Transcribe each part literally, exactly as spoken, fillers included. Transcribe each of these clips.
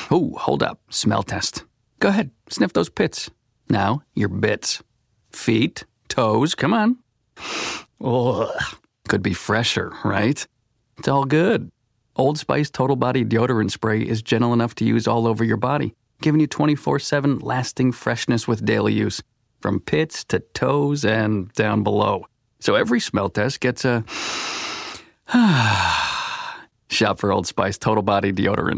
Oh, hold up. Smell test. Go ahead. Sniff those pits. Now, your bits. Feet, toes, come on. Ugh. Could be fresher, right? It's all good. Old Spice Total Body Deodorant Spray is gentle enough to use all over your body, giving you twenty-four seven lasting freshness with daily use, from pits to toes and down below. So every smell test gets a... Shop for Old Spice Total Body Deodorant.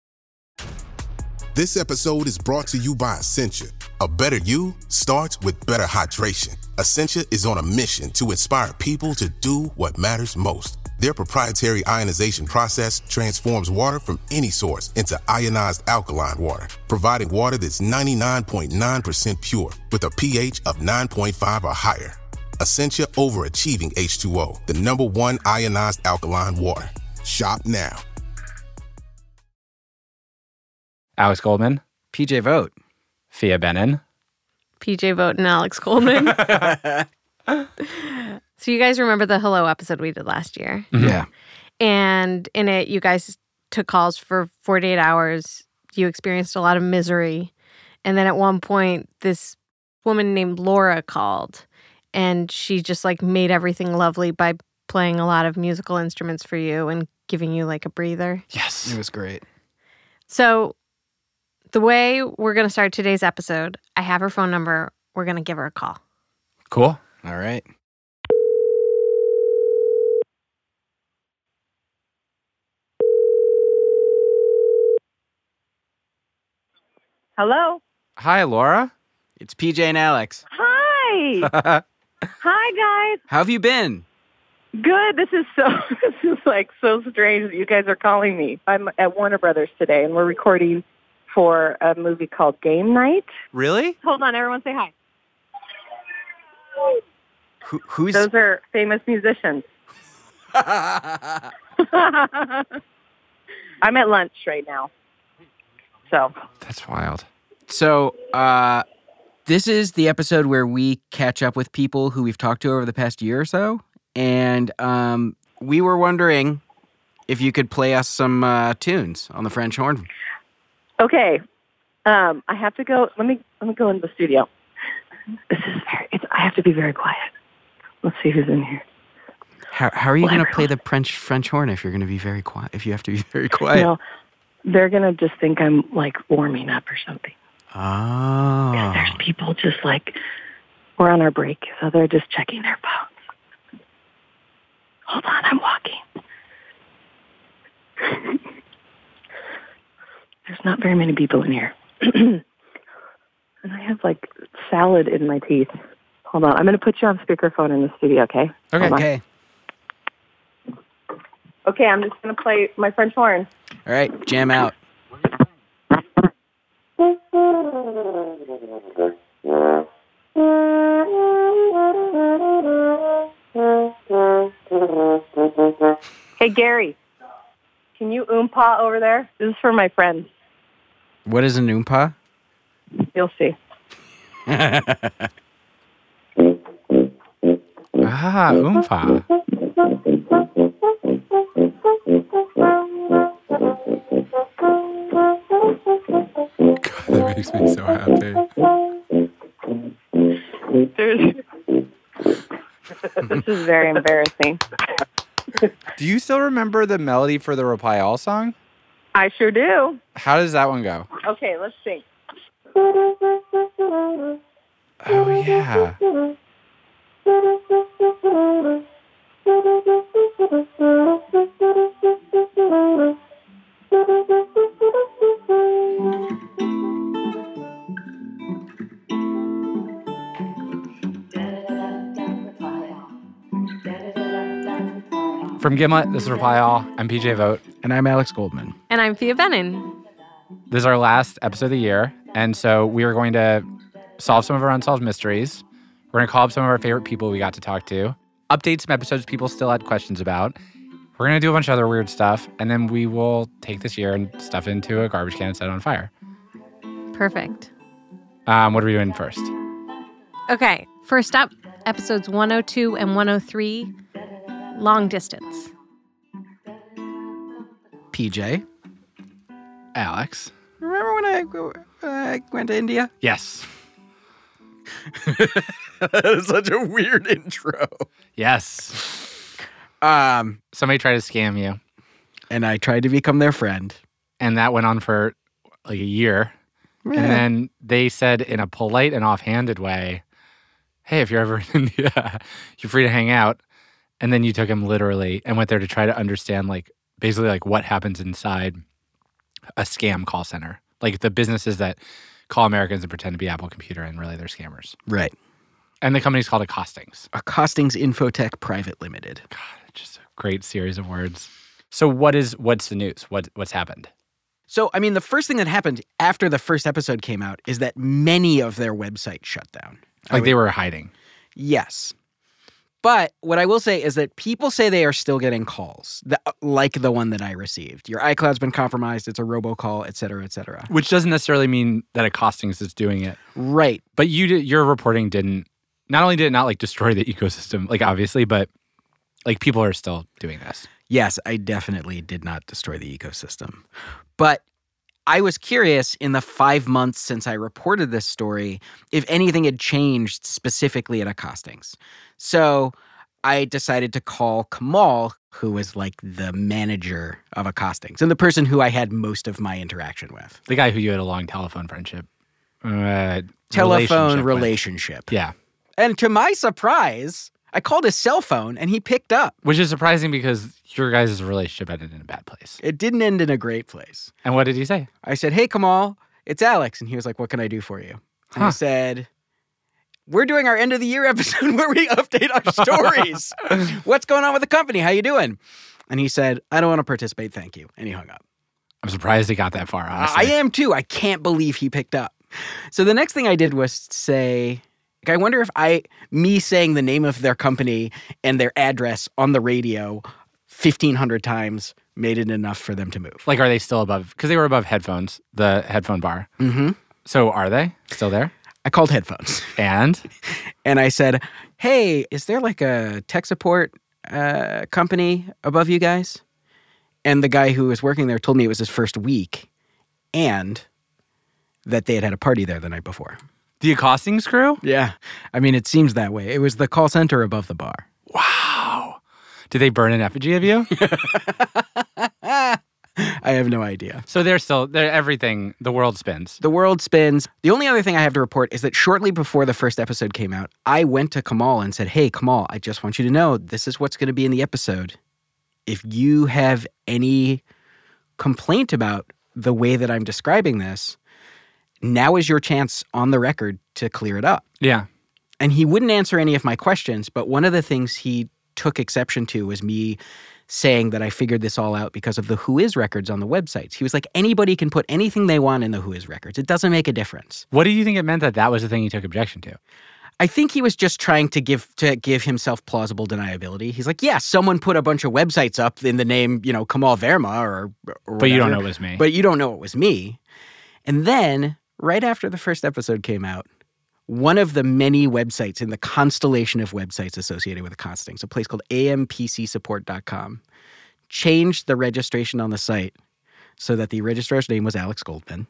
This episode is brought to you by Essentia. A better you starts with better hydration. Essentia is on a mission to inspire people to do what matters most. Their proprietary ionization process transforms water from any source into ionized alkaline water, providing water that's ninety-nine point nine percent pure with a pH of nine point five or higher. Essentia Overachieving H two O, the number one ionized alkaline water. Shop now. Alex Goldman, P J Vogt, Fia Benin, P J Vogt and Alex Goldman. So you guys remember the Hello episode we did last year? Mm-hmm. Yeah. And in it, you guys took calls for forty-eight hours. You experienced a lot of misery. And then at one point, this woman named Laura called. And she just like made everything lovely by playing a lot of musical instruments for you and giving you like a breather. Yes. It was great. So the way we're going to start today's episode, I have her phone number. We're going to give her a call. Cool. All right. Hello. Hi, Laura. It's P J and Alex. Hi. Hi, guys. How have you been? Good. This is so, this is like so strange that you guys are calling me. I'm at Warner Brothers today, and we're recording for a movie called Game Night. Really? Hold on, everyone say hi. Who, who's... Those are famous musicians. I'm at lunch right now. So. That's wild. So, uh, this is the episode where we catch up with people who we've talked to over the past year or so. And um, we were wondering if you could play us some uh, tunes on the French horn. Okay. Um, I have to go. Let me let me go into the studio. This is very, it's, I have to be very quiet. Let's see who's in here. How, how are you Well, going to play everyone- the French French horn if you're going to be very quiet? If you have to be very quiet? You know, they're going to just think I'm, like, warming up or something. Oh. Yeah, there's people just, like, we're on our break, so they're just checking their phones. Hold on, I'm walking. There's not very many people in here. And I have, like, salad in my teeth. Hold on, I'm going to put you on speakerphone in the studio, okay? Okay. Hold on. Okay. Okay, I'm just going to play my French horn. All right, jam out. Hey, Gary, can you oompa over there? This is for my friends. What is an oompa? You'll see. Ah, oompa. God, that makes me so happy. There's... This is very embarrassing. Do you still remember the melody for the Reply All song? I sure do. How does that one go? Okay, let's sing. Oh, yeah. From Gimlet, this is Reply All. I'm P J Vogt. And I'm Alex Goldman. And I'm Fia Benin. This is our last episode of the year, and so we are going to solve some of our unsolved mysteries. We're going to call up some of our favorite people we got to talk to, update some episodes people still had questions about. We're going to do a bunch of other weird stuff, and then we will take this year and stuff it into a garbage can and set it on fire. Perfect. Um, what are we doing first? Okay, first up, episodes one oh two and one oh three, long distance. P J. Alex. Remember when I, uh, went to India? Yes. That is such a weird intro. Yes. Um, Somebody tried to scam you. and I tried to become their friend. And that went on for like a year. Yeah. And then they said in a polite and offhanded way, hey, if you're ever in India, you're free to hang out. And then you took him literally and went there to try to understand, like, basically, like, what happens inside a scam call center. Like, the businesses that call Americans and pretend to be Apple Computer, and really they're scammers. Right. And the company's called Accostings. Accostings Infotech Private Limited. God, just a great series of words. So what is, what's the news? What What's happened? So, I mean, the first thing that happened after the first episode came out is that many of their websites shut down. Like, I they would- were hiding. Yes. But what I will say is that people say they are still getting calls, that, like the one that I received. Your iCloud's been compromised, it's a robocall, et cetera, et cetera. Which doesn't necessarily mean that Accostings is doing it. Right. But you did, your reporting didn't, not only did it not, like, destroy the ecosystem, like, obviously, but, like, people are still doing this. Yes, I definitely did not destroy the ecosystem. But I was curious in the five months since I reported this story if anything had changed specifically at Accostings. So I decided to call Kamal, who was like the manager of Accostings and the person who I had most of my interaction with. The guy who you had a long telephone friendship. Uh, Telephone relationship with. relationship. Yeah. And to my surprise, I called his cell phone and he picked up. Which is surprising because your guys' relationship ended in a bad place. It didn't end in a great place. And what did he say? I said, hey, Kamal, it's Alex. And he was like, what can I do for you? And I Huh. said, we're doing our end of the year episode where we update our stories. What's going on with the company? How you doing? And he said, I don't want to participate. Thank you. And he hung up. I'm surprised he got that far, honestly. I am too. I can't believe he picked up. So the next thing I did was say, I wonder if I, me saying the name of their company and their address on the radio fifteen hundred times made it enough for them to move. Like, are they still above? Because they were above headphones, the headphone bar. Mm-hmm. So are they still there? I called headphones. And? And I said, hey, is there like a tech support uh, company above you guys? And the guy who was working there told me it was his first week and that they had had a party there the night before. The Accostings crew? Yeah. I mean, it seems that way. It was the call center above the bar. Wow. Did they burn an effigy of you? I have no idea. So they're still, they're everything, the world spins. The world spins. The only other thing I have to report is that shortly before the first episode came out, I went to Kamal and said, hey, Kamal, I just want you to know this is what's going to be in the episode. If you have any complaint about the way that I'm describing this, now is your chance on the record to clear it up. Yeah. And he wouldn't answer any of my questions, but one of the things he took exception to was me saying that I figured this all out because of the Who Is records on the websites. He was like, anybody can put anything they want in the Who Is records. It doesn't make a difference. What do you think it meant that that was the thing he took objection to? I think he was just trying to give to give himself plausible deniability. He's like, yeah, someone put a bunch of websites up in the name, you know, Kamal Verma or, or But you don't whatever, know it was me. But you don't know it was me. And then, right after the first episode came out, one of the many websites in the constellation of websites associated with Accostings, a place called A M P C support dot com, changed the registration on the site so that the registrar's name was Alex Goldman.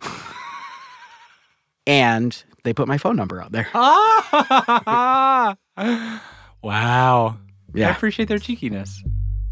And they put my phone number out there. Ah! Wow. Yeah. I appreciate their cheekiness.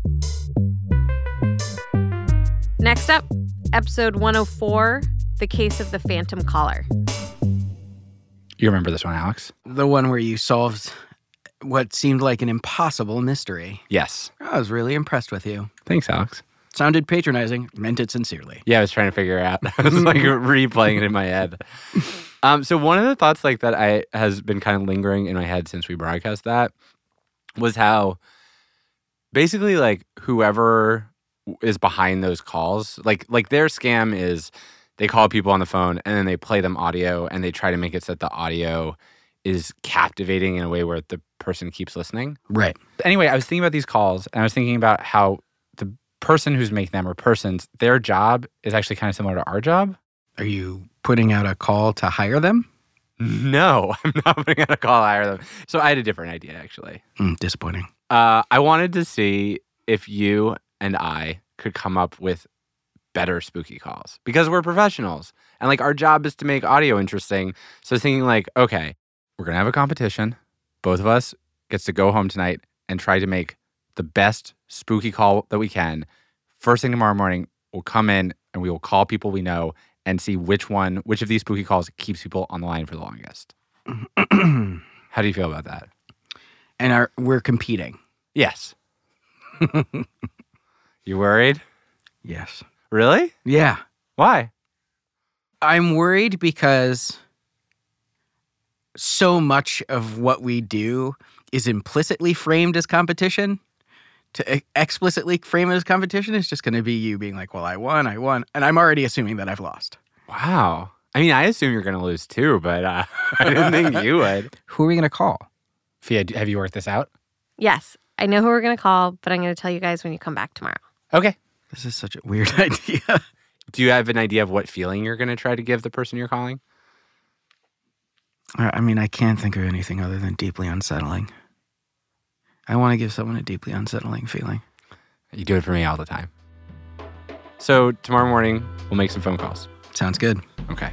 Next up, episode one oh four, The Case of the Phantom Caller. You remember this one, Alex? The one where you solved what seemed like an impossible mystery. Yes. I was really impressed with you. Thanks, Alex. Sounded patronizing, meant it sincerely. Yeah, I was trying to figure it out. I was like replaying it in my head. Um, so one of the thoughts like that I has been kind of lingering in my head since we broadcast that was how basically like whoever is behind those calls, like like their scam is they call people on the phone and then they play them audio and they try to make it so that the audio is captivating in a way where the person keeps listening. Right. Anyway, I was thinking about these calls and I was thinking about how the person who's making them or persons, their job is actually kind of similar to our job. Are you putting out a call to hire them? No, I'm not putting out a call to hire them. So I had a different idea, actually. Mm, disappointing. Uh, I wanted to see if you and I could come up with better spooky calls because we're professionals. And like our job is to make audio interesting. So thinking like, okay, we're going to have a competition. Both of us gets to go home tonight and try to make the best spooky call that we can. First thing tomorrow morning, we'll come in and we will call people we know and see which one, which of these spooky calls keeps people on the line for the longest. How do you feel about that? And our, we're competing. Yes. You worried? Yes. Really? Yeah. Why? I'm worried because so much of what we do is implicitly framed as competition. To e- explicitly frame it as competition is just going to be you being like, well, I won, I won. And I'm already assuming that I've lost. Wow. I mean, I assume you're going to lose too, but uh, I didn't think you would. Who are we going to call? Fia, have you worked this out? Yes. I know who we're going to call, but I'm going to tell you guys when you come back tomorrow. Okay. This is such a weird idea. Do you have an idea of what feeling you're going to try to give the person you're calling? I mean, I can't think of anything other than deeply unsettling. I want to give someone a deeply unsettling feeling. You do it for me all the time. So tomorrow morning, we'll make some phone calls. Sounds good. Okay.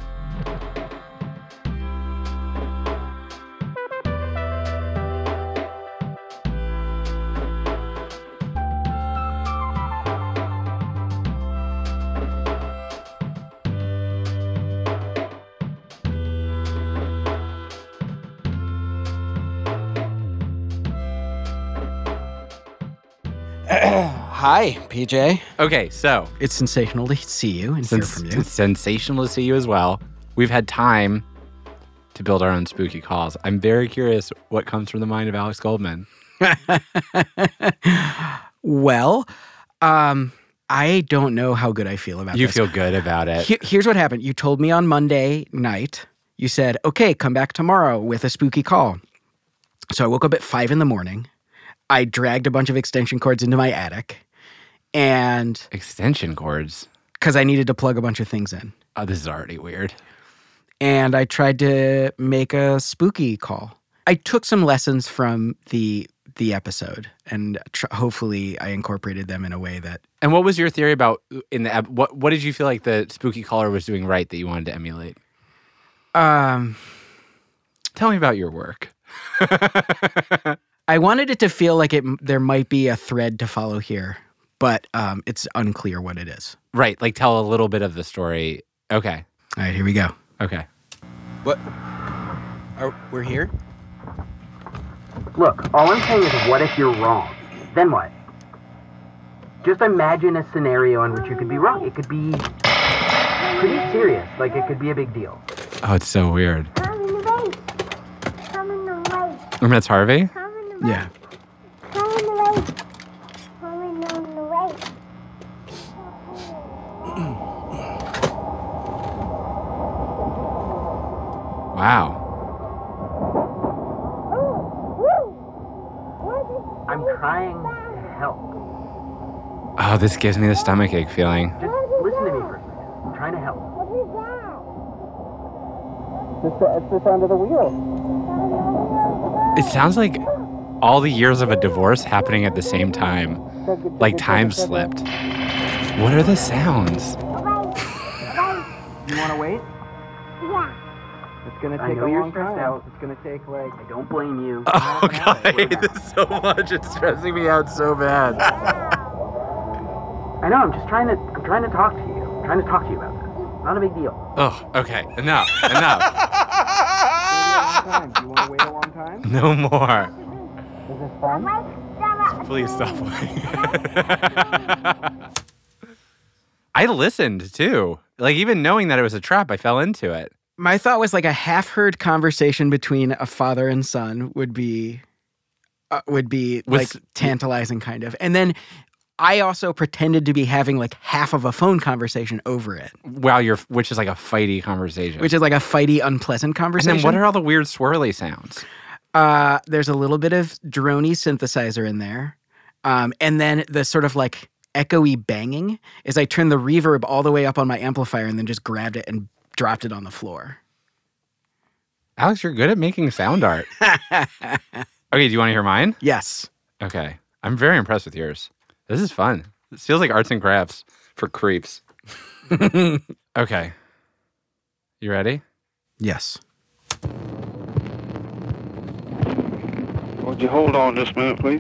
Hi, P J. Okay, so It's sensational to see you and hear from you. it's sensational to see you as well. We've had time to build our own spooky calls. I'm very curious what comes from the mind of Alex Goldman. Well, um, I don't know how good I feel about You this. feel good about it. Here- here's what happened. You told me on Monday night, you said, okay, come back tomorrow with a spooky call. So I woke up at five in the morning. I dragged a bunch of extension cords into my attic. And Extension cords. because I needed to plug a bunch of things in. Oh, this is already weird. And I tried to make a spooky call. I took some lessons from the the episode, and tr- hopefully I incorporated them in a way that And what was your theory about in the ep- what what did you feel like the spooky caller was doing right that you wanted to emulate? um, Tell me about your work. I wanted it to feel like it there might be a thread to follow here, but um, it's unclear what it is. Right, like tell a little bit of the story. Okay. All right, here we go. Okay. What? Are, we're here? Look, all I'm saying is what if you're wrong? Then what? Just imagine a scenario in which you could be wrong. It could be pretty serious. Like, it could be a big deal. Oh, it's so weird. Come in the race. Come in the race. And that's Harvey? Come in the Yeah. Come in the race. Come in the race. Wow. I'm trying to help. Oh, this gives me the stomachache feeling. Just listen to me for a second. I'm trying to help. What is that? Just the, it's just under the wheel. It sounds like all the years of a divorce happening at the same time. Like time slipped. What are the sounds? You want to wait? Yeah. It's gonna take a long time. Out. It's gonna take like. I don't blame you. Oh, God, I hate this so much. It's stressing me out so bad. I know. I'm just trying to. I'm trying to talk to you. I'm trying to talk to you about this. Not a big deal. Oh, okay. Enough. Enough. Do you want to wait a long time? No more. Is this fun? Please stop playing. I listened, too. Like, even knowing that it was a trap, I fell into it. My thought was like a half-heard conversation between a father and son would be uh, would be Was- like tantalizing, kind of. And then I also pretended to be having like half of a phone conversation over it, Wow, you're, which is like a fighty conversation. which is like a fighty, unpleasant and conversation. then what are all the weird swirly sounds? Uh, there's a little bit of droney synthesizer in there. Um, and then the sort of like echoey banging is I turned the reverb all the way up on my amplifier and then just grabbed it and dropped it on the floor. Alex, you're good at making sound art. Okay, do you want to hear mine? Yes. Okay. I'm very impressed with yours. This is fun. This feels like arts and crafts For creeps. Okay. You ready? Yes. Would you hold on just a minute, please?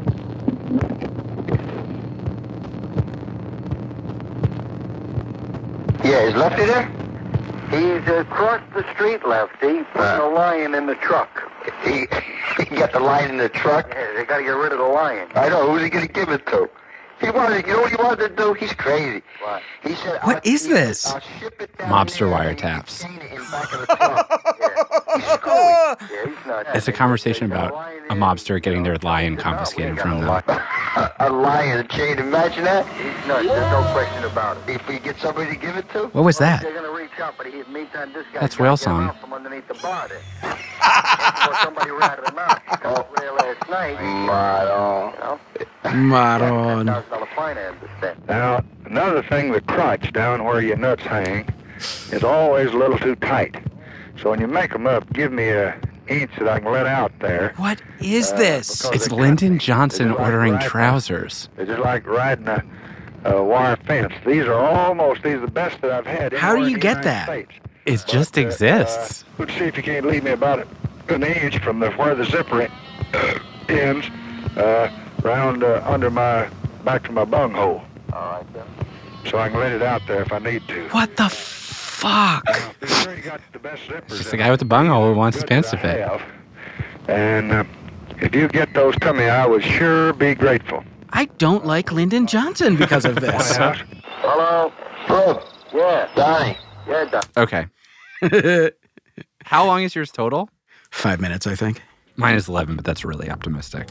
Yeah, is Lefty there? He's across the street, Lefty, putting a lion in the truck. He, he got the lion in the truck? Yeah, they got to get rid of the lion. I know. Who's he going to give it to? He wanted, you know what he wanted to do? He's crazy. What? He said, What I'll, is this? I'll ship it down Mobster there wiretaps. and in back of the truck. Yeah. He's screwy. Yeah, he's nuts. It's a conversation about a mobster getting their lion confiscated from them. A lion, a chain. Imagine that. He's nuts. There's no question about it. If we get somebody to give it to, What was that? they're going to reach out, but in the meantime, this guy That's Whale Song. out from underneath the bar there. Or somebody ratted him out. Oh, real last night. Right on. You know? Maron. ten thousand dollar fine, I understand. Now, another thing, the crotch down where your nuts hang is always a little too tight. So when you make them up, give me a inch that I can let out there. What is this? It's Lyndon Johnson ordering trousers. It's just like riding a, a wire fence. These are almost, these are the best that I've had. How do anywhere you in the get United that? States. It just But, uh, exists. Uh, let's see if you can't leave me about it, an inch from the where the zipper uh, ends, uh, round uh, under my, back to my bunghole. All right, then. So I can let it out there if I need to. What the fuck? They've already got the best zippers. It's just the guy with the bunghole who wants his pants to fit. Have. And uh, if you get those to me, I would sure be grateful. I don't like Lyndon Johnson because of this. Hello? Fred? Yeah. Donnie? Yeah, Donnie. Okay. How long is yours total? Five minutes, I think. Mine is eleven, but that's really optimistic.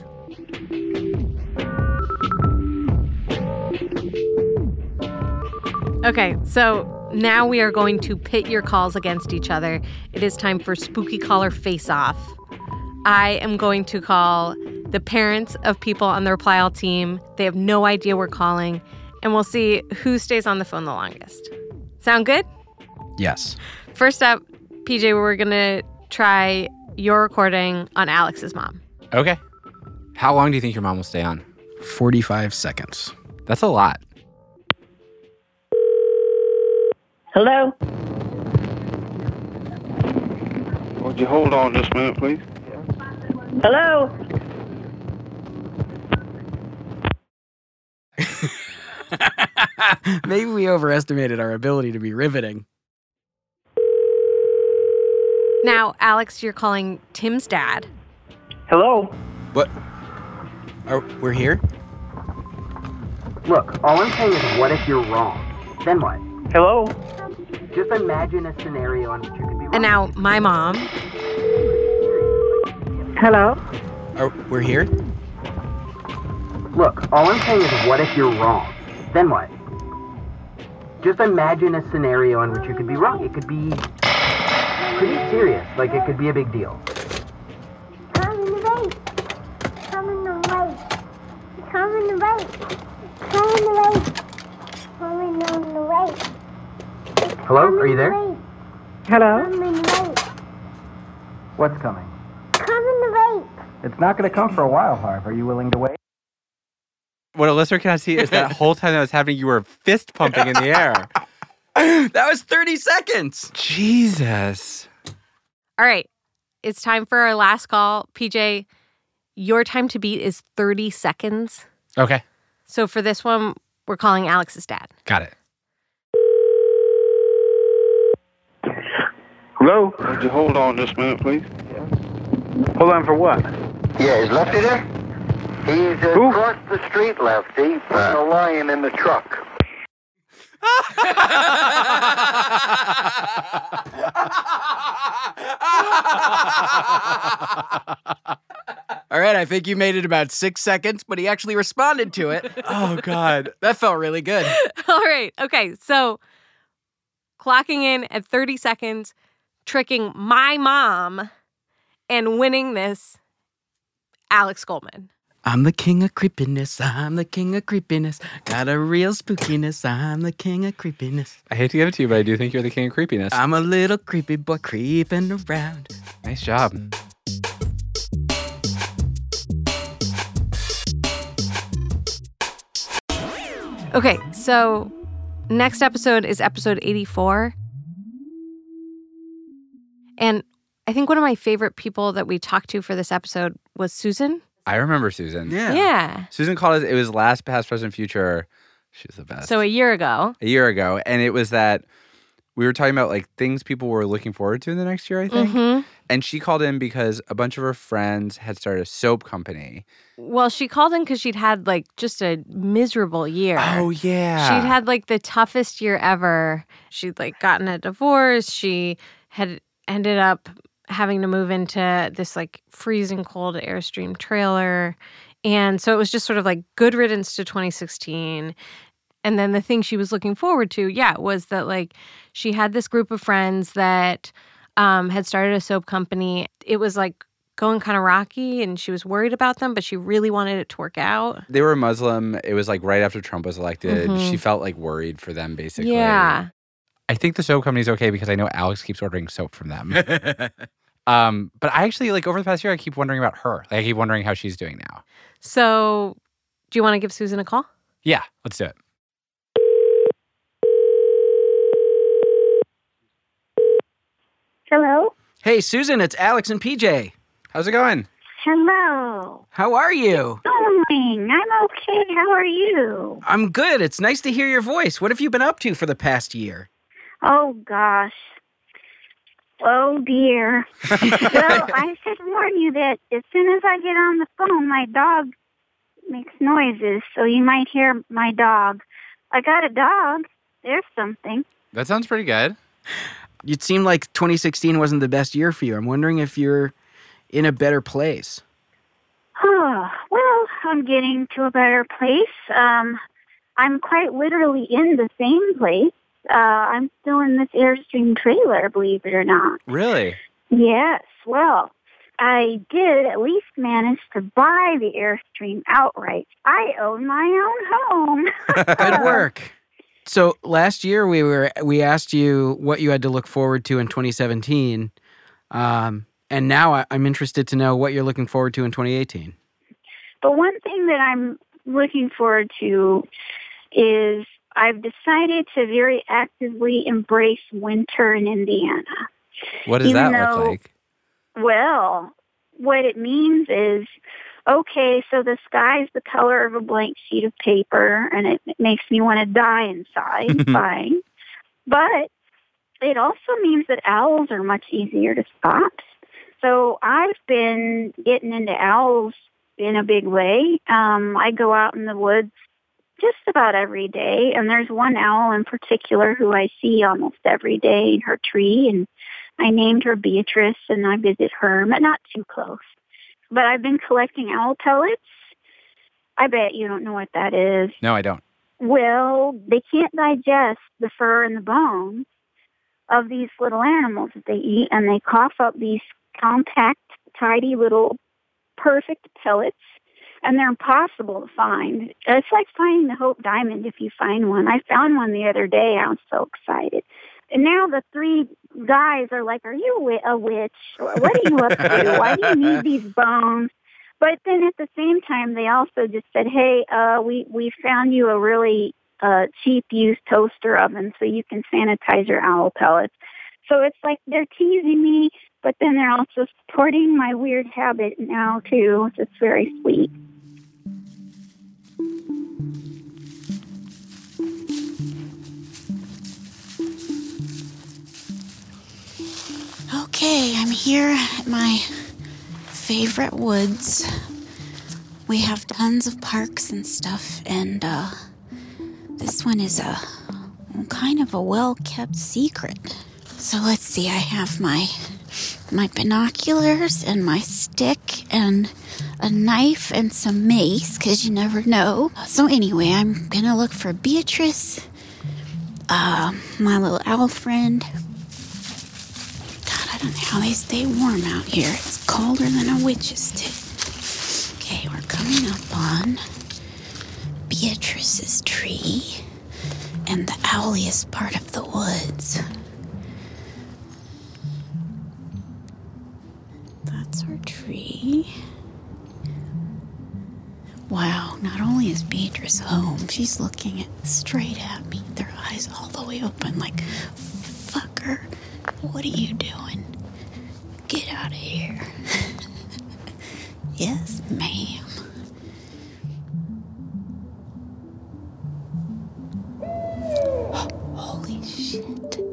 Okay, so now we are going to pit your calls against each other. It is time for Spooky Caller Face Off. I am going to call the parents of people on the Reply All team. They have no idea we're calling, and we'll see who stays on the phone the longest. Sound good? Yes. First up, P J, we're going to try your recording on Alex's mom. Okay. How long do you think your mom will stay on? forty-five seconds. That's a lot. Hello? Would you hold on just a minute, please? Hello? Maybe we overestimated our ability to be riveting. Now, Alex, you're calling Tim's dad. Hello? What? Are, we're here? Look, all I'm saying is, what if you're wrong? Then what? Hello? Just imagine a scenario in which you could be wrong. And now, my mom. Hello? Are, we're here? Look, all I'm saying is, what if you're wrong? Then what? Just imagine a scenario in which you could be wrong. It could be pretty serious. Like, it could be a big deal. Come in the race. Come in the race. Come in the race. Come in the race. Come in the race. Hello? Are you there? Hello? Come in the race. What's coming? Come in the race. It's not going to come for a while, Harv. Are you willing to wait? What a listener cannot see is that whole time that was happening, you were fist pumping in the air. That was thirty seconds. Jesus. All right, it's time for our last call. P J, your time to beat is thirty seconds. Okay. So for this one, we're calling Alex's dad. Got it. Hello? Would you hold on just a minute, please? Hold on for what? Yeah, is Lefty there? He's uh, across the street, Lefty, putting a lion in the truck. All right, I think you made it about six seconds, but he actually responded to it. Oh, God. That felt really good. All right, okay, so clocking in at thirty seconds, tricking my mom, and winning this, Alex Goldman. I'm the king of creepiness. I'm the king of creepiness. Got a real spookiness. I'm the king of creepiness. I hate to give it to you, but I do think you're the king of creepiness. I'm a little creepy boy creeping around. Nice job. Okay, so Next episode is episode eighty-four. And I think one of my favorite people that we talked to for this episode was Susan. I remember Susan. Yeah. Yeah. Susan called us. It was last, past, present, future. She was the best. So a year ago. A year ago. And it was that we were talking about like things people were looking forward to in the next year, I think. Mm-hmm. And she called in because a bunch of her friends had started a soap company. Well, she called in because she'd had like just a miserable year. Oh, yeah. She'd had like the toughest year ever. She'd like gotten a divorce. She had ended up having to move into this like freezing cold Airstream trailer. And so it was just sort of like good riddance to twenty sixteen. And then the thing she was looking forward to, yeah, was that like she had this group of friends that um, had started a soap company. It was like going kind of rocky and she was worried about them, but she really wanted it to work out. They were Muslim. It was like right after Trump was elected. Mm-hmm. She felt like worried for them, basically. Yeah. I think the soap company's okay because I know Alex keeps ordering soap from them. um, but I actually, like over the past year, I keep wondering about her. Like I keep wondering how she's doing now. So do you want to give Susan a call? Yeah, let's do it. Hello? Hey, Susan, it's Alex and P J. How's it going? Hello. How are you? Going. I'm okay. How are you? I'm good. It's nice to hear your voice. What have you been up to for the past year? Oh, gosh. Oh, dear. Well, I should warn you that as soon as I get on the phone, my dog makes noises, so you might hear my dog. I got a dog. There's something. That sounds pretty good. It seemed like twenty sixteen wasn't the best year for you. I'm wondering if you're in a better place. Oh, well, I'm getting to a better place. Um, I'm quite literally in the same place. Uh, I'm still in this Airstream trailer, believe it or not. Really? Yes. Well, I did at least manage to buy the Airstream outright. I own my own home. Good work. So last year we were we asked you what you had to look forward to in twenty seventeen, um, and now I, I'm interested to know what you're looking forward to in twenty eighteen. But one thing that I'm looking forward to is I've decided to very actively embrace winter in Indiana. What does Even that though, look like? Well, what it means is, okay, so the sky's the color of a blank sheet of paper, and it, it makes me want to die inside. Fine. But it also means that owls are much easier to spot. So I've been getting into owls in a big way. Um, I go out in the woods just about every day, and there's one owl in particular who I see almost every day in her tree, and I named her Beatrice, and I visit her, but not too close. But I've been collecting owl pellets. I bet you don't know what that is. No, I don't. Well, they can't digest the fur and the bones of these little animals that they eat, and they cough up these compact, tidy little perfect pellets, and they're impossible to find. It's like finding the Hope Diamond if you find one. I found one the other day. I was so excited. And now the three guys are like, are you a witch? What are you up to? Why do you need these bones? But then at the same time, they also just said, hey, uh, we, we found you a really uh, cheap used toaster oven so you can sanitize your owl pellets. So it's like they're teasing me, but then they're also supporting my weird habit now, too. It's very sweet. Okay, I'm here at my favorite woods. We have tons of parks and stuff, and uh, this one is a kind of a well-kept secret. So let's see, I have my my binoculars and my stick and a knife and some mace, because you never know. So anyway, I'm gonna look for Beatrice, uh, my little owl friend. I don't know how they stay warm out here. It's colder than a witch's tit. Okay, we're coming up on Beatrice's tree and the owliest part of the woods. That's our tree. Wow, not only is Beatrice home, she's looking at, straight at me with her eyes way open like, fucker, what are you doing? Get out of here. Yes, ma'am. Holy shit.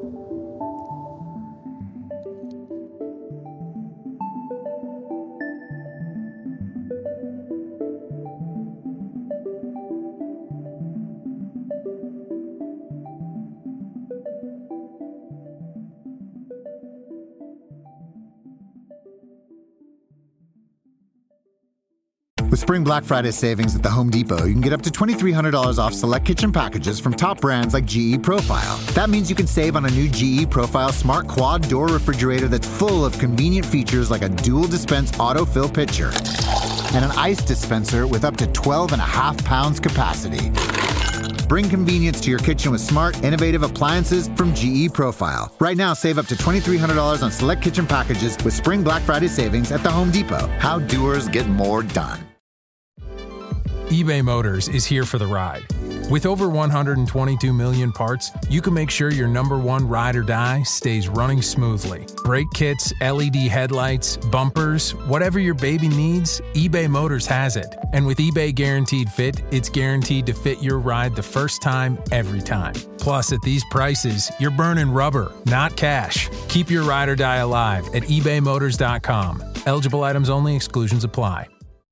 With Spring Black Friday savings at the Home Depot, you can get up to twenty-three hundred dollars off select kitchen packages from top brands like G E Profile. That means you can save on a new G E Profile Smart Quad Door refrigerator that's full of convenient features like a dual dispense autofill pitcher and an ice dispenser with up to twelve and a half pounds capacity. Bring convenience to your kitchen with smart, innovative appliances from G E Profile. Right now, save up to twenty-three hundred dollars on select kitchen packages with Spring Black Friday savings at the Home Depot. How doers get more done. eBay Motors is here for the ride. With over one hundred twenty-two million parts, you can make sure your number one ride or die stays running smoothly. Brake kits, L E D headlights, bumpers, whatever your baby needs, eBay Motors has it. And with eBay Guaranteed Fit, it's guaranteed to fit your ride the first time, every time. Plus, at these prices, you're burning rubber, not cash. Keep your ride or die alive at ebay motors dot com. Eligible items only. Exclusions apply.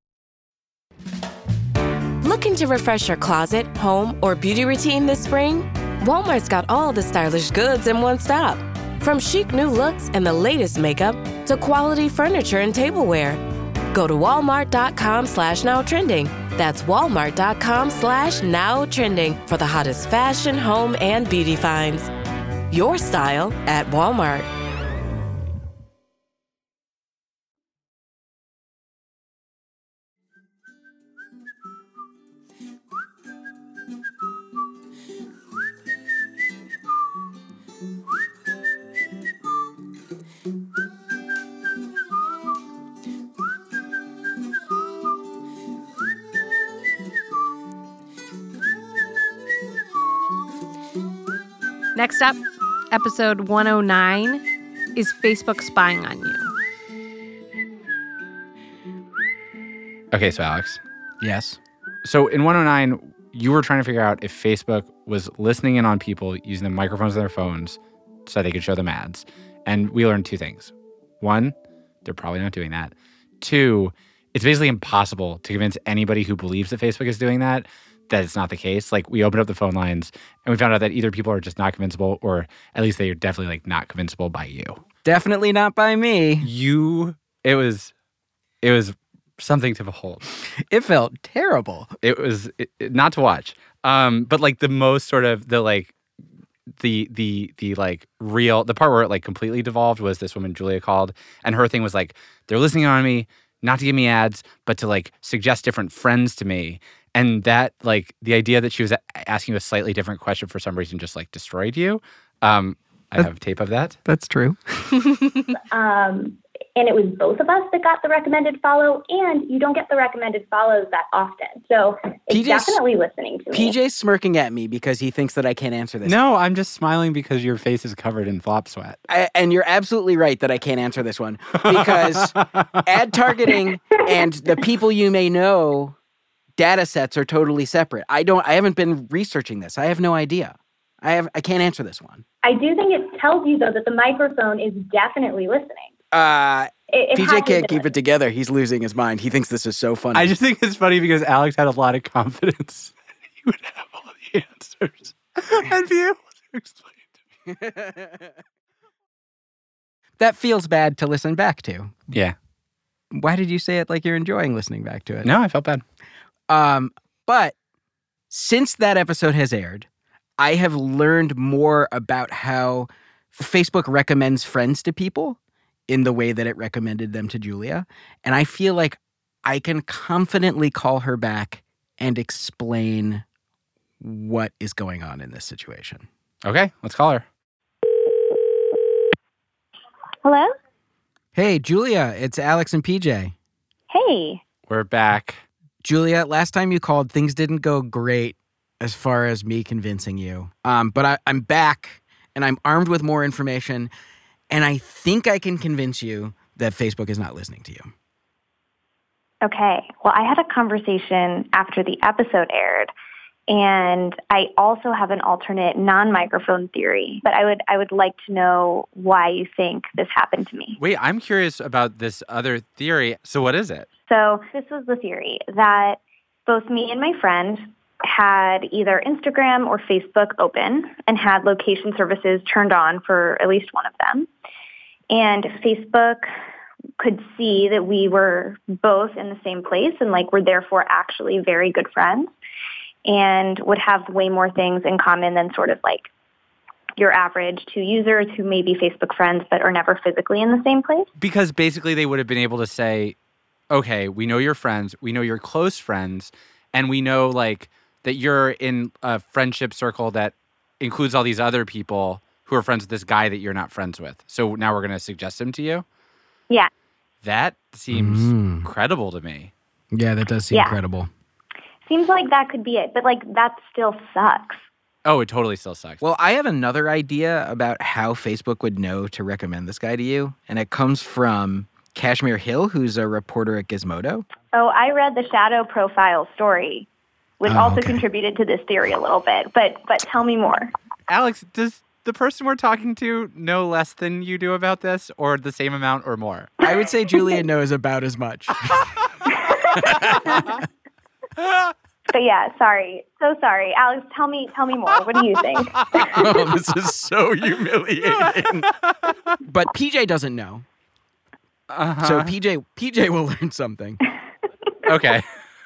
Looking to refresh your closet, home, or beauty routine this spring? Walmart's got all the stylish goods in one stop. From chic new looks and the latest makeup to quality furniture and tableware. Go to walmart.com slash now trending. That's walmart.com slash now trending for the hottest fashion, home, and beauty finds. Your style at Walmart. Next up, episode one oh nine, is Facebook spying on you? Okay, so Alex. Yes. So in one oh nine, you were trying to figure out if Facebook was listening in on people using the microphones on their phones so they could show them ads. And we learned two things. One, they're probably not doing that. Two, it's basically impossible to convince anybody who believes that Facebook is doing that that it's not the case. Like, we opened up the phone lines and we found out that either people are just not convincible, or at least they are definitely like not convincible by you. Definitely not by me. You, it was, it was something to behold. It felt terrible. It was it, it, not to watch. Um, but like the most sort of the like the the the like real the part where it like completely devolved was this woman Julia called, and her thing was like, they're listening on me, not to give me ads, but to like suggest different friends to me. And that, like, the idea that she was asking you a slightly different question for some reason just, like, destroyed you. Um, I have tape of that. That's true. um, and it was both of us that got the recommended follow, and you don't get the recommended follows that often. So it's P J's, definitely listening to me. P J's smirking at me because he thinks that I can't answer this. No, I'm just smiling because your face is covered in flop sweat. I, and you're absolutely right that I can't answer this one. Because ad targeting and the people you may know data sets are totally separate. I don't I haven't been researching this. I have no idea. I have I can't answer this one. I do think it tells you though that the microphone is definitely listening. Uh it, it P J can't keep it together. He's losing his mind. He thinks this is so funny. I just think it's funny because Alex had a lot of confidence that he would have all the answers and be able to explain to me. That feels bad to listen back to. Yeah. Why did you say it like you're enjoying listening back to it? No, I felt bad. Um, but since that episode has aired, I have learned more about how Facebook recommends friends to people in the way that it recommended them to Julia. And I feel like I can confidently call her back and explain what is going on in this situation. Okay, let's call her. Hello? Hey, Julia, it's Alex and P J. Hey. We're back. Julia, last time you called, things didn't go great. as far as me convincing you. Um, but I, I'm back, and I'm armed with more information, and I think I can convince you that Facebook is not listening to you. Okay. Well, I had a conversation after the episode aired, and I also have an alternate non-microphone theory, but I would I would like to know why you think this happened to me. Wait, I'm curious about this other theory. So what is it? So this was the theory that both me and my friend had either Instagram or Facebook open and had location services turned on for at least one of them. And Facebook could see that we were both in the same place and like were therefore actually very good friends and would have way more things in common than sort of like your average two users who may be Facebook friends but are never physically in the same place. Because basically they would have been able to say, okay, we know you're friends, we know you're close friends, and we know like that you're in a friendship circle that includes all these other people who are friends with this guy that you're not friends with. So now we're going to suggest him to you? Yeah. That seems Mm. credible to me. Yeah, that does seem Yeah. credible. Seems like that could be it, but like that still sucks. Oh, it totally still sucks. Well, I have another idea about how Facebook would know to recommend this guy to you, and it comes from Kashmir Hill, who's a reporter at Gizmodo. Oh, I read the shadow profile story, which Oh, also okay. contributed to this theory a little bit, but but tell me more. Alex, does the person we're talking to know less than you do about this, or the same amount or more? I would say Julia knows about as much. But yeah, sorry. So sorry. Alex, tell me tell me more. What do you think? Oh, this is so humiliating. But P J doesn't know. Uh-huh. So P J P J will learn something. Okay.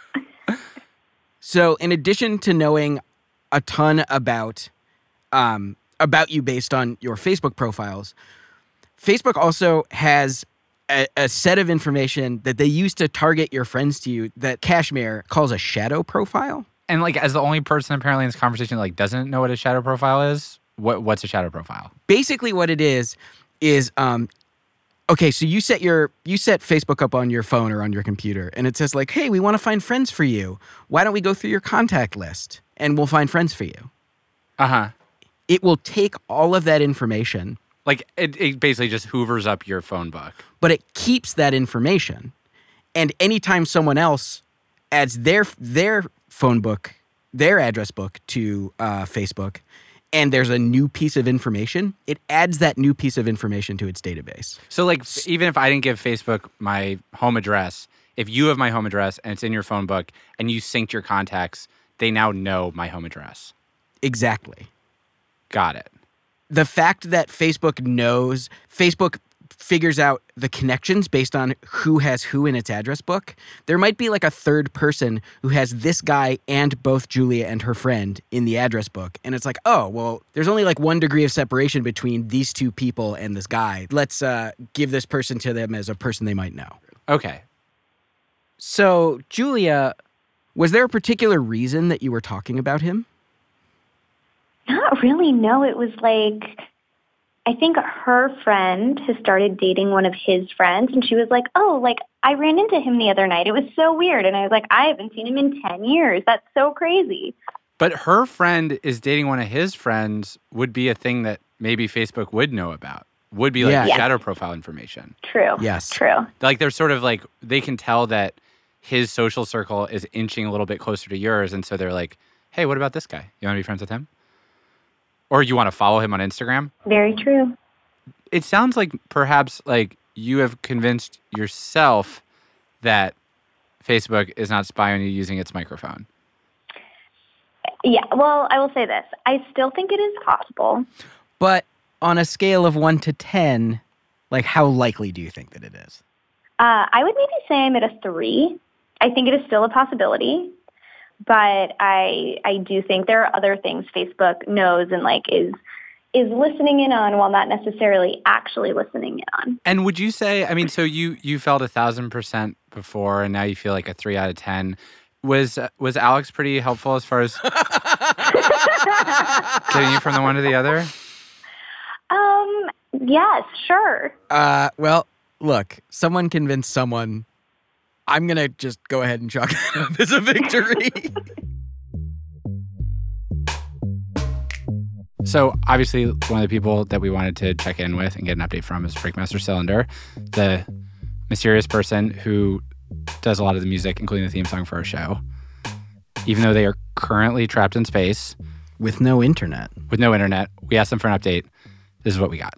So in addition to knowing a ton about um, about you based on your Facebook profiles, Facebook also has a, a set of information that they use to target your friends to you that Kashmir calls a shadow profile. And like as the only person apparently in this conversation like doesn't know what a shadow profile is, what what's a shadow profile? Basically what it is is um, okay, so you set your you set Facebook up on your phone or on your computer, and it says like, hey, we want to find friends for you. Why don't we go through your contact list and we'll find friends for you? Uh-huh. It will take all of that information, Like it, it basically just hoovers up your phone book. but it keeps that information. And anytime someone else adds their their phone book, their address book to uh, Facebook, and there's a new piece of information, it adds that new piece of information to its database. So like even if I didn't give Facebook my home address, if you have my home address and it's in your phone book and you synced your contacts, they now know my home address. Exactly. Got it. The fact that Facebook knows, Facebook figures out the connections based on who has who in its address book. There might be like a third person who has this guy and both Julia and her friend in the address book. And it's like, oh, well, there's only like one degree of separation between these two people and this guy. Let's uh, give this person to them as a person they might know. Okay. So, Julia, was there a particular reason that you were talking about him? Not really, no. It was like, I think her friend has started dating one of his friends, and she was like, oh, like, I ran into him the other night. It was so weird. And I was like, I haven't seen him in ten years. That's so crazy. But her friend is dating one of his friends would be a thing that maybe Facebook would know about. Would be like Yeah. shadow profile information. True. Yes. True. Like they're sort of like, they can tell that his social circle is inching a little bit closer to yours. And so they're like, hey, what about this guy? You want to be friends with him? Or you want to follow him on Instagram? Very true. It sounds like perhaps like you have convinced yourself that Facebook is not spying on you using its microphone. Yeah, well, I will say this. I still think it is possible. But on a scale of one to ten, like how likely do you think that it is? Uh, I would maybe say I'm at a three. I think it is still a possibility. But I I do think there are other things Facebook knows and like is is listening in on while not necessarily actually listening in on. And would you say, I mean, so you you felt a thousand percent before, and now you feel like a three out of ten. Was was Alex pretty helpful as far as getting you from the one to the other? Um. Yes. Sure. Uh, well, look, someone convinced someone. I'm going to just go ahead and chalk it up as a victory. So obviously, one of the people that we wanted to check in with and get an update from is Breakmaster Cylinder, the mysterious person who does a lot of the music, including the theme song for our show. Even though they are currently trapped in space. With no internet. With no internet. We asked them for an update. This is what we got.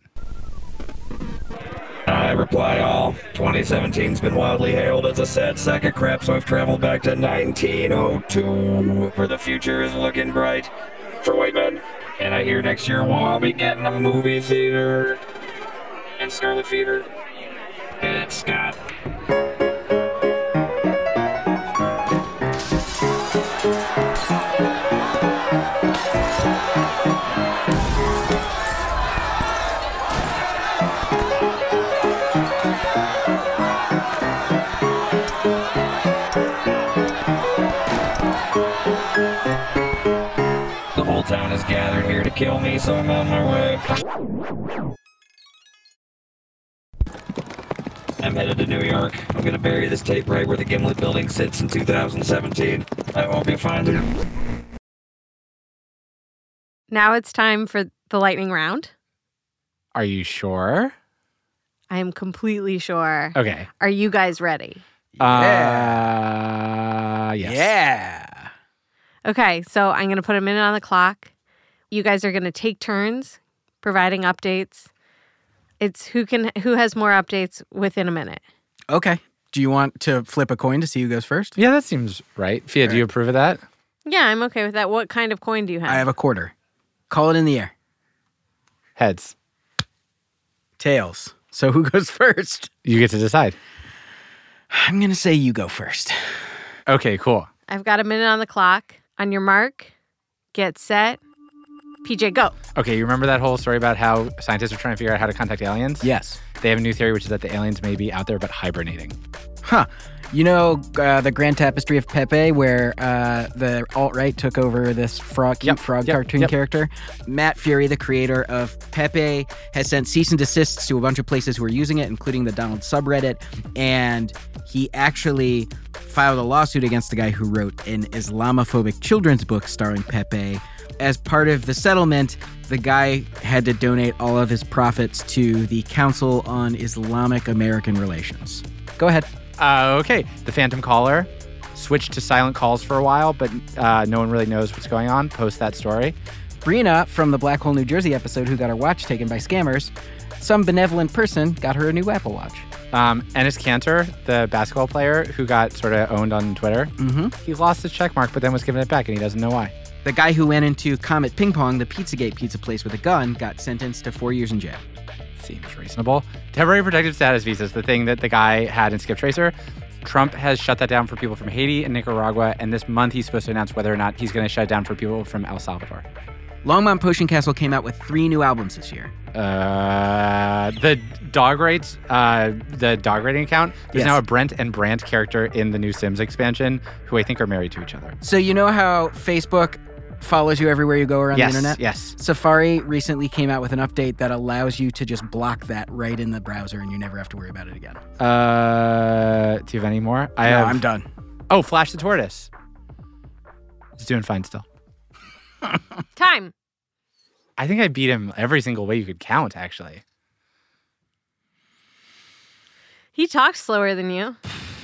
I reply all. twenty seventeen's been wildly hailed as a sad sack of crap, so I've traveled back to nineteen oh two, where the future is looking bright for white men. And I hear next year we'll all be getting a movie theater and Scarlet Fever. And it's Scott. The whole town is gathered here to kill me, so I'm on my way. I'm headed to New York. I'm gonna bury this tape right where the Gimlet building sits in two thousand seventeen. I won't be finding it. Now it's time for the lightning round. Are you sure? I am completely sure. Okay. Are you guys ready? Yeah. Uh, yes. Yeah. Okay, so I'm going to put a minute on the clock. You guys are going to take turns providing updates. It's who can who has more updates within a minute. Okay. Do you want to flip a coin to see who goes first? Yeah, that seems right. Fia, do you approve of that? Yeah, I'm okay with that. What kind of coin do you have? I have a quarter. Call it in the air. Heads. Tails. So who goes first? You get to decide. I'm going to say you go first. Okay, cool. I've got a minute on the clock. On your mark, get set. P J, go. Okay, you remember that whole story about how scientists are trying to figure out how to contact aliens? Yes. They have a new theory, which is that the aliens may be out there but hibernating. Huh. You know uh, the Grand Tapestry of Pepe, where uh, the alt-right took over this frog, cute Yep, frog yep, cartoon yep. character? Matt Fury, the creator of Pepe, has sent cease and desists to a bunch of places who are using it, including the Donald subreddit, and he actually filed a lawsuit against the guy who wrote an Islamophobic children's book starring Pepe. As part of the settlement, the guy had to donate all of his profits to the Council on Islamic American Relations. Go ahead. Uh, okay, the Phantom Caller switched to silent calls for a while, but uh, no one really knows what's going on. Post that story. Brina from the Black Hole New Jersey episode who got her watch taken by scammers, some benevolent person got her a new Apple Watch. Um, Enes Kanter, the basketball player who got sort of owned on Twitter, mm-hmm. he lost his check mark, but then was given it back, and he doesn't know why. The guy who went into Comet Ping Pong, the Pizzagate pizza place, with a gun, got sentenced to four years in jail. Seems reasonable. Temporary protected status visas, the thing that the guy had in Skip Tracer. Trump has shut that down for people from Haiti and Nicaragua, and this month he's supposed to announce whether or not he's going to shut it down for people from El Salvador. Longmont Potion Castle came out with three new albums this year. Uh, the dog rates, uh, the dog rating account, there's Yes. now a Brent and Brandt character in the new Sims expansion who I think are married to each other. So you know how Facebook follows you everywhere you go around Yes, the internet? yes. Safari recently came out with an update that allows you to just block that right in the browser and you never have to worry about it again. Uh, do you have any more? I No, have, I'm done. Oh, Flash the Tortoise. He's doing fine still. Time. I think I beat him every single way you could count, actually. He talks slower than you.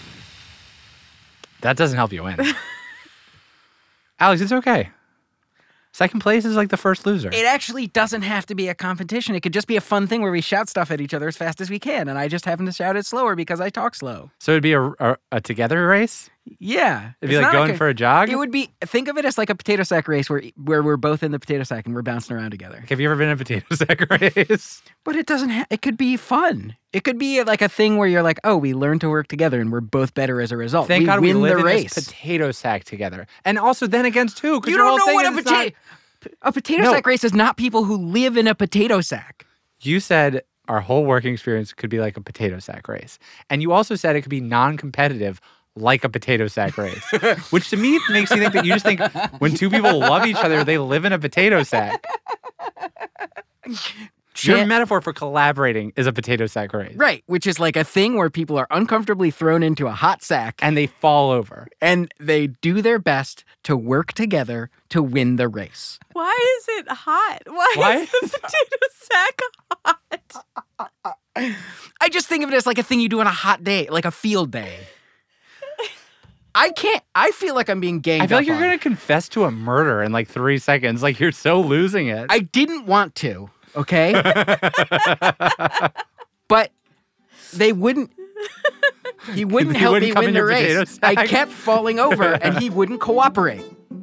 That doesn't help you win. Alex, it's okay. Second place is like the first loser. It actually doesn't have to be a competition. It could just be a fun thing where we shout stuff at each other as fast as we can, and I just happen to shout it slower because I talk slow. So it'd be a, a, a together race? Yeah. It'd be It's like not going a- for a jog? It would be, think of it as like a potato sack race where where we're both in the potato sack and we're bouncing around together. Have you ever been in a potato sack race? But it doesn't ha- it could be fun. It could be like a thing where you're like, oh, we learn to work together and we're both better as a result. Thank we God win we live the in race. this potato sack together. And also then against two. 'cause You your don't whole know thing what a is it's potato... not- A potato No. sack race is not people who live in a potato sack. You said our whole working experience could be like a potato sack race. And you also said it could be non-competitive like a potato sack race. Which to me makes you think that you just think when two people love each other, they live in a potato sack. Your metaphor for collaborating is a potato sack race. Right, which is like a thing where people are uncomfortably thrown into a hot sack. And they fall over. And they do their best to work together to win the race. Why is it hot? Why, Why is the potato sack hot? I just think of it as like a thing you do on a hot day, like a field day. I can't, I feel like I'm being ganged I feel up like you're on. going to confess to a murder in like three seconds. Like you're so losing it. I didn't want to, okay? But they wouldn't, he wouldn't He help wouldn't me come win in the your potato race. sack? I kept falling over and he wouldn't cooperate.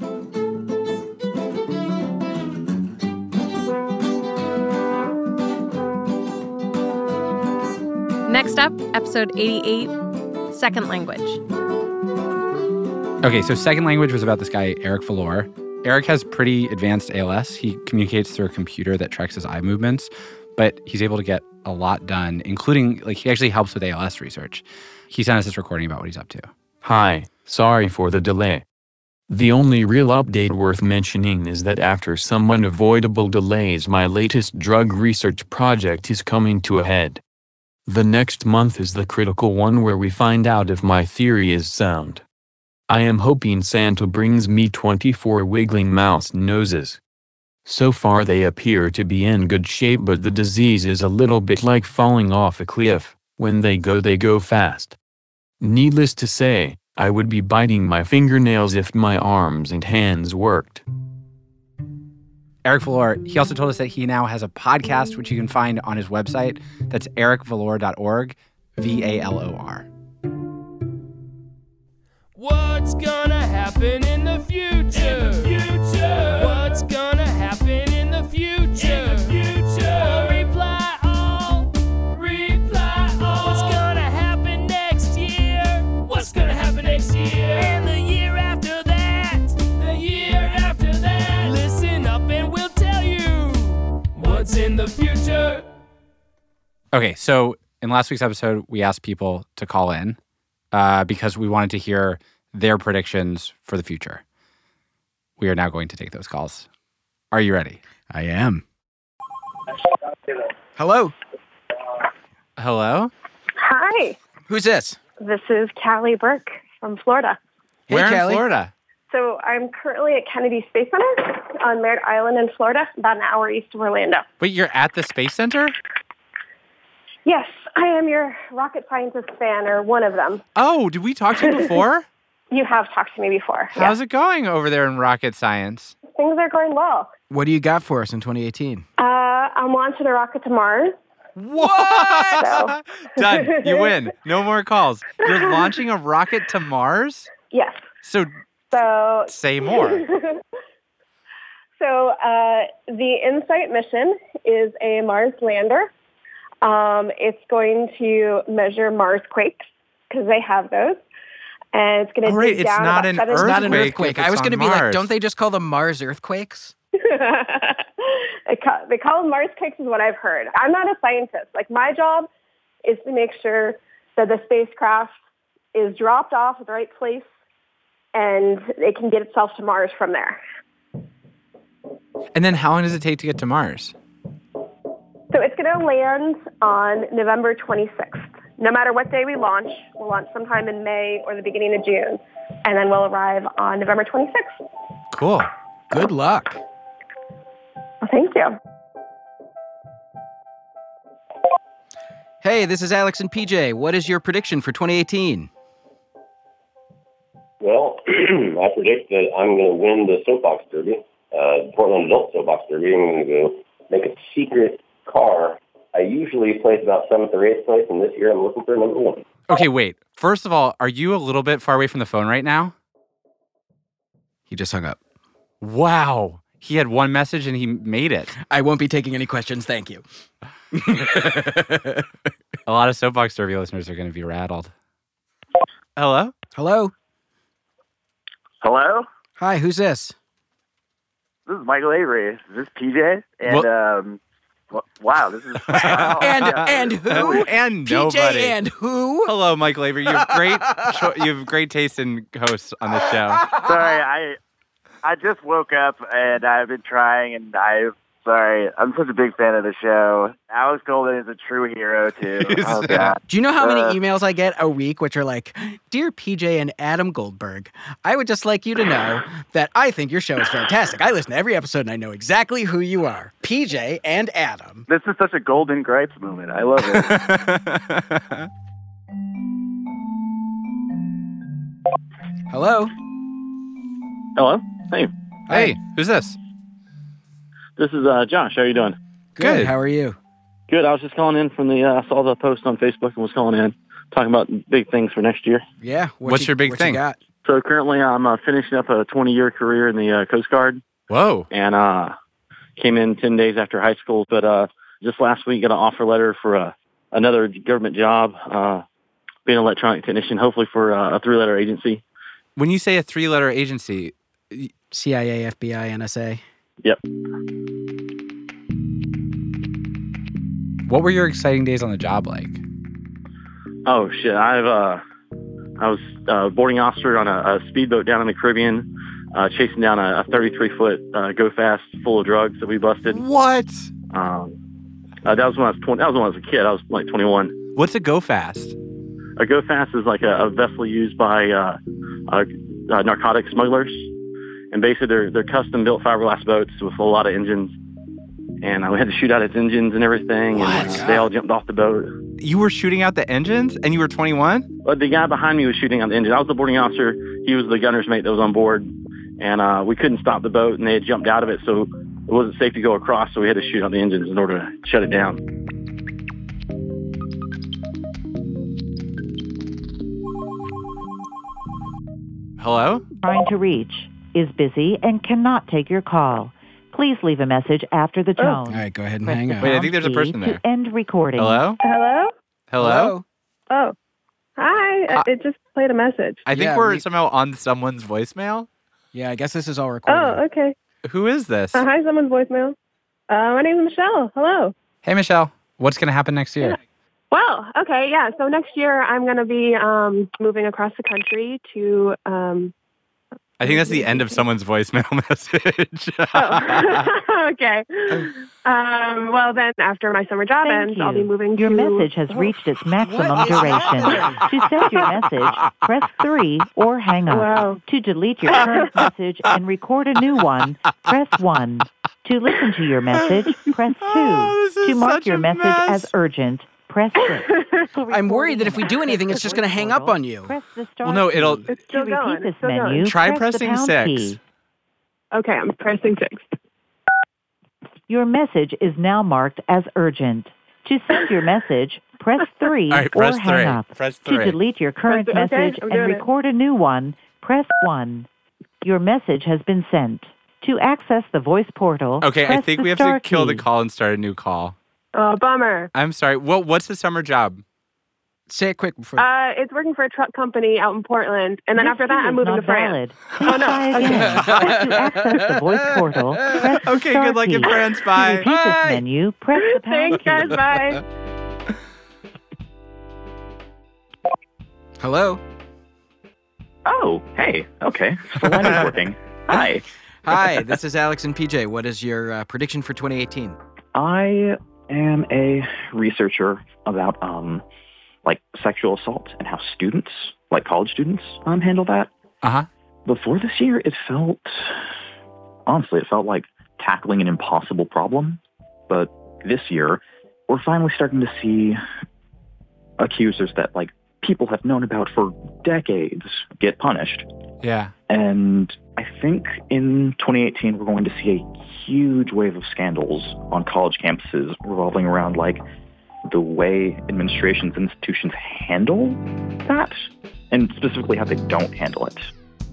Next up, episode eighty-eight, Second Language. Okay, so second language was about this guy, Eric Valor. Eric has pretty advanced A L S. He communicates through a computer that tracks his eye movements, but he's able to get a lot done, including, like, he actually helps with A L S research. He sent us this recording about what he's up to. Hi, sorry for the delay. The only real update worth mentioning is that after some unavoidable delays, my latest drug research project is coming to a head. The next month is the critical one where we find out if my theory is sound. I am hoping Santa brings me twenty-four wiggling mouse noses. So far they appear to be in good shape, but the disease is a little bit like falling off a cliff. When they go, they go fast. Needless to say, I would be biting my fingernails if my arms and hands worked. Eric Valor, he also told us that he now has a podcast, which you can find on his website. That's eric valor dot org, V A L O R. What's gonna happen in the future? In the future. What's gonna happen in the future? In the future. Reply all. Reply all. What's gonna happen next year? What's gonna happen next year? And the year after that. The year after that. Listen up and we'll tell you what's in the future. Okay, so in last week's episode, we asked people to call in uh, because we wanted to hear their predictions for the future. We are now going to take those calls. Are you ready? I am. Hello. Hello? Hi, Who's this? this is Callie Burke from Florida. Hey, Where in Callie. Florida? So I'm currently at Kennedy Space Center on Merritt Island in Florida, about an hour east of Orlando. Wait, you're at the Space Center? Yes, I am your rocket scientist fan, or one of them. Oh, did we talk to you before? You have talked to me before. How's it going over there in rocket science? Things are going well. What do you got for us in twenty eighteen? Uh, I'm launching a rocket to Mars. What? So. Done. You win. No more calls. You're launching a rocket to Mars? Yes. So, So say more. So uh, the InSight mission is a Mars lander. Um, it's going to measure Mars quakes because they have those. And it's going to Oh, right. dig It's down not about an seven It's not an Earthquake earthquake. if I it's was on going to be like, Mars. don't they just call them Mars earthquakes? they, call, they call them Mars quakes is what I've heard. I'm not a scientist. Like, my job is to make sure that the spacecraft is dropped off at the right place and it can get itself to Mars from there. And then how long does it take to get to Mars? So it's going to land on November twenty-sixth. No matter what day we launch, we'll launch sometime in May or the beginning of June, and then we'll arrive on November twenty-sixth. Cool. Good luck. Well, thank you. Hey, this is Alex and P J. What is your prediction for twenty eighteen? Well, I predict that I'm going to win the soapbox derby, uh, Portland Adult Soapbox Derby. I'm going to go make a secret car. I usually place about seventh or eighth place, and this year I'm looking for number one. Okay, wait. First of all, are you a little bit far away from the phone right now? He just hung up. Wow. He had one message and he made it. I won't be taking any questions, thank you. A lot of Soapbox Derby listeners are going to be rattled. Hello? Hello? Hello? Hi, who's this? This is Michael Avery. Is this P J? And, Well- um, w- wow, this is... Wow. And Yeah. and who? And P J nobody. and who? Hello, Michael Avery. You have great cho- you have great taste in hosts on this show. Sorry, I I just woke up, and I've been trying, and I've Sorry, I'm such a big fan of the show. Alex Golden is a true hero, too. Oh, God. Do you know how many Uh, emails I get a week which are like, Dear P J and Adam Goldberg, I would just like you to know that I think your show is fantastic. I listen to every episode and I know exactly who you are. P J and Adam. This is such a Golden Gripes moment. I love it. Hello? Hello? Hey. Hey, who's this? This is uh, Josh. How are you doing? Good. How are you? Good. I was just calling in from the, uh, saw the post on Facebook and was calling in, talking about big things for next year. Yeah. What What's you- your big what thing? You got? So currently I'm uh, finishing up a twenty-year career in the uh, Coast Guard. Whoa. And uh, came in ten days after high school. But uh, just last week got an offer letter for uh, another government job, uh, being an electronic technician, hopefully for uh, a three-letter agency. When you say a three-letter agency... C I A, F B I, N S A. Yep. What were your exciting days on the job like? Oh shit! I've uh, I was uh, boarding officer on a, a speedboat down in the Caribbean, uh, chasing down a thirty-three foot uh, go fast full of drugs that we busted. What? Um, uh, that was when I was twenty. That was when I was a kid. I was like twenty-one. What's a go fast? A go fast is like a, a vessel used by uh, uh, uh, narcotic smugglers, and basically they're they're custom built fiberglass boats with a lot of engines. And uh, we had to shoot out its engines and everything, and uh, they all jumped off the boat. You were shooting out the engines, and you were twenty-one? But the guy behind me was shooting out the engine. I was the boarding officer. He was the gunner's mate that was on board. And uh, we couldn't stop the boat, and they had jumped out of it, so it wasn't safe to go across, so we had to shoot out the engines in order to shut it down. Hello? Trying to reach is busy and cannot take your call. Please leave a message after the tone. All right, go ahead and hang up. Wait, I think there's a person there. To end recording. Hello? Hello? Hello? Oh. Hi. Uh, it just played a message. I think Yeah, we're we- somehow on someone's voicemail. Yeah, I guess this is all recorded. Oh, okay. Who is this? Uh, hi, someone's voicemail. Uh, my name is Michelle. Hello. Hey, Michelle. What's going to happen next year? Well, okay, yeah. So next year I'm going to be um, moving across the country to... Um, I think that's the end of someone's voicemail message. oh. okay. Um, well, then after my summer job Thank ends, you. I'll be moving Your to... message has reached its maximum duration. To send your message, press three or hang up. Wow. To delete your current message and record a new one, press one. To listen to your message, press two. Oh, this is to mark such your a message mess. as urgent, press six. I'm worried that if we do anything, it's just going to hang up on you. Press the star Well, no, key. it'll... It's still To going. repeat this It's still menu, going. Try press the pressing pound six. key. Okay, I'm pressing six. Your message is now marked as urgent. To send your message, press three All right, or press hang three. up. Press To three. delete your current Press- okay, message I'm and doing it. record a new one, press one. Your message has been sent. To access the voice portal, Okay, I press think the we have to star kill the key. call and start a new call. Oh, bummer. I'm sorry. Well, what's the summer job? Say it quick before. Uh, it's working for a truck company out in Portland, and then This after that, key I'm is moving not to France. valid. Oh, no. Try again. To access the voice portal, press the Okay, star good luck key. in France. To Bye. repeat this menu, press the pound Thanks, guys. key. Bye. Hello? Oh, hey. Okay. So the line is working. Hi. Hi, this is Alex and P J. What is your uh, prediction for twenty eighteen? I am a researcher about um like sexual assault and how students, like college students, um handle that. Uh-huh. Before this year, it felt honestly, it felt like tackling an impossible problem. But this year, we're finally starting to see accusers that like people have known about for decades get punished. Yeah. And I think in twenty eighteen, we're going to see a huge wave of scandals on college campuses revolving around, like, the way administrations and institutions handle that, and specifically how they don't handle it.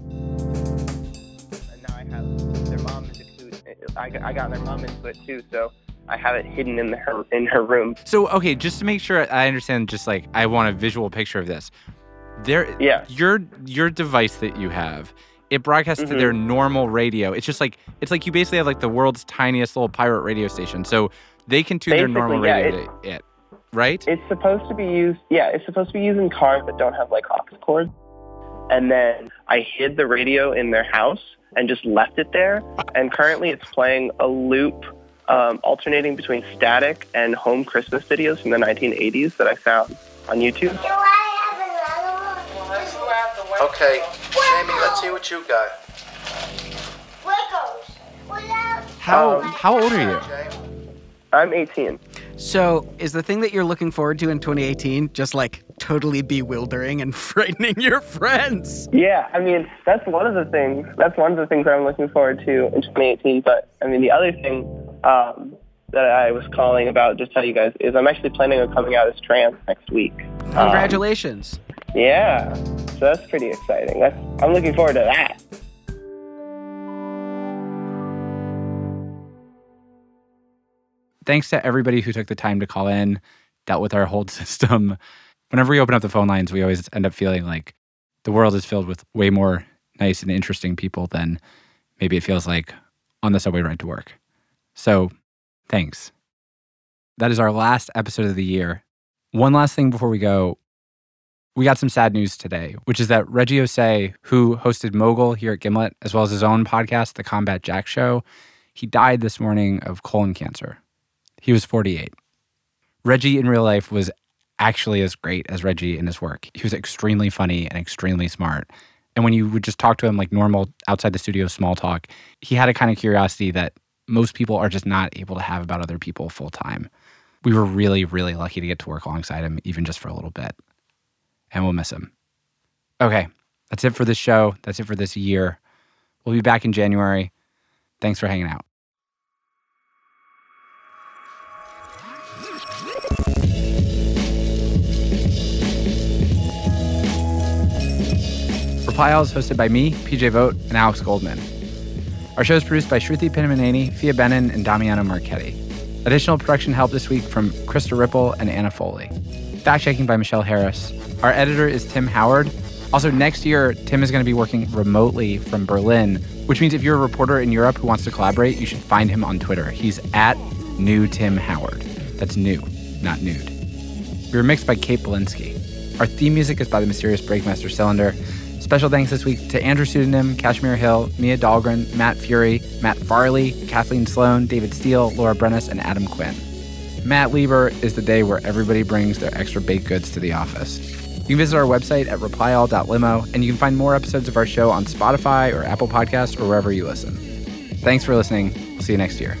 Now I have their mom into it. I got, I got their mom into it too, so I have it hidden in her in her room. So, okay, just to make sure I understand, just like I want a visual picture of this. There, Yeah. Your your device that you have, it broadcasts Mhm. to their normal radio. It's just like it's like you basically have like the world's tiniest little pirate radio station. So they can tune their normal Basically, yeah, radio to it, right? It's supposed to be used. Yeah, it's supposed to be used in cars that don't have like aux cords. And then I hid the radio in their house and just left it there. And currently, it's playing a loop um, alternating between static and home Christmas videos from the nineteen eighties that I found on YouTube. Okay, Jamie, let's see what you got. How Um, how old are you? I'm eighteen. So, is the thing that you're looking forward to in twenty eighteen just like totally bewildering and frightening your friends? Yeah, I mean, that's one of the things. That's one of the things that I'm looking forward to in twenty eighteen. But, I mean, the other thing um, that I was calling about, just tell you guys, is I'm actually planning on coming out as trans next week. Congratulations. Um, yeah, so that's pretty exciting. That's I'm looking forward to that. Thanks to everybody who took the time to call in, dealt with our hold system. Whenever we open up the phone lines, we always end up feeling like the world is filled with way more nice and interesting people than maybe it feels like on the subway ride to work. So, thanks. That is our last episode of the year. One last thing before we go. We got some sad news today, which is that Reggie Osei, who hosted Mogul here at Gimlet, as well as his own podcast, The Combat Jack Show, he died this morning of colon cancer. He was forty-eight. Reggie in real life was actually as great as Reggie in his work. He was extremely funny and extremely smart. And when you would just talk to him like normal, outside the studio small talk, he had a kind of curiosity that most people are just not able to have about other people full time. We were really, really lucky to get to work alongside him, even just for a little bit. And we'll miss him. Okay, that's it for this show. That's it for this year. We'll be back in January. Thanks for hanging out. Reply All is hosted by me, P J Vogt, and Alex Goldman. Our show is produced by Shruti Pinamaneni, Fia Benin, and Damiano Marchetti. Additional production help this week from Krista Ripple and Anna Foley. Fact-checking by Michelle Harris. Our editor is Tim Howard. Also, next year, Tim is going to be working remotely from Berlin, which means if you're a reporter in Europe who wants to collaborate, you should find him on Twitter. He's at New Tim Howard. That's new, not nude. We were mixed by Kate Belinsky. Our theme music is by the mysterious Breakmaster Cylinder. Special thanks this week to Andrew Pseudonym, Kashmir Hill, Mia Dahlgren, Matt Fury, Matt Farley, Kathleen Sloan, David Steele, Laura Brennis, and Adam Quinn. Matt Lieber is the day where everybody brings their extra baked goods to the office. You can visit our website at reply all dot limo, and you can find more episodes of our show on Spotify or Apple Podcasts or wherever you listen. Thanks for listening. We'll see you next year.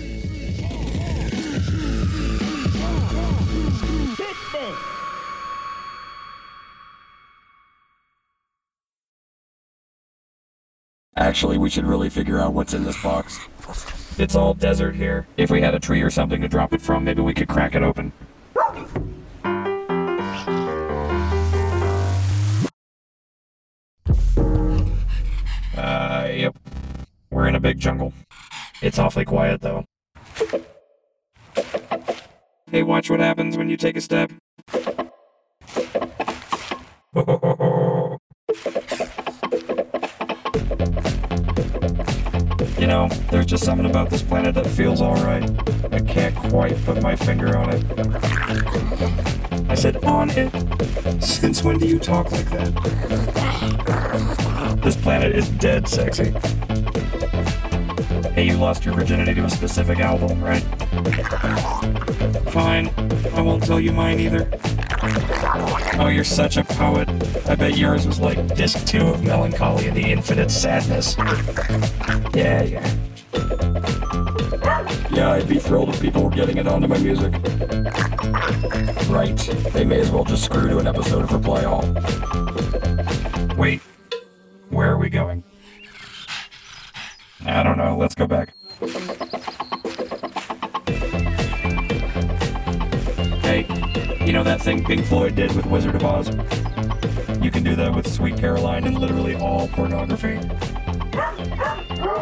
Actually, we should really figure out what's in this box. It's all desert here. If we had a tree or something to drop it from, maybe we could crack it open. Uh, yep. We're in a big jungle. It's awfully quiet, though. Hey, watch what happens when you take a step. You know, there's just something about this planet that feels alright. I can't quite put my finger on it. I said on it. Since when do you talk like that? This planet is dead sexy. Hey, you lost your virginity to a specific album, right? Fine. I won't tell you mine either. Oh, you're such a poet. I bet yours was like disc two of Melancholy and the Infinite Sadness. Yeah, yeah. Yeah, I'd be thrilled if people were getting it onto my music. Right. They may as well just screw to an episode of Reply All. Wait. Where are we going? I don't know. Let's go back. Hey, you know that thing Pink Floyd did with Wizard of Oz? You can do that with Sweet Caroline and literally all pornography.